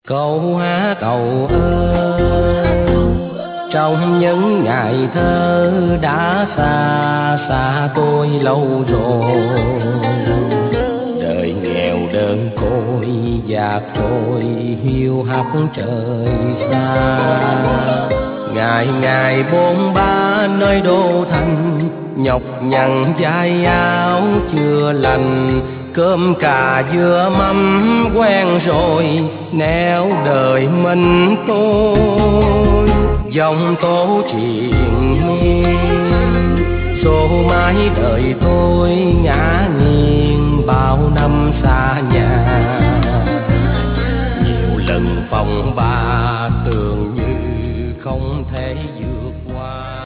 Câu hát âu ơ trong những ngày thơ đã xa xa tôi lâu rồi. Đời nghèo đơn côi dạt trôi hiu hắt trời xa. Ngày ngày bôn ba nơi đô thành, nhọc nhằn vai áo chưa lành. Cơm cà dưa mắm quen rồi, nẻo đời mình tôi. Dòng tố triền miên, số mãi đời tôi ngã nghiêng bao năm xa nhà. Nhiều lần phong ba tưởng như không thể vượt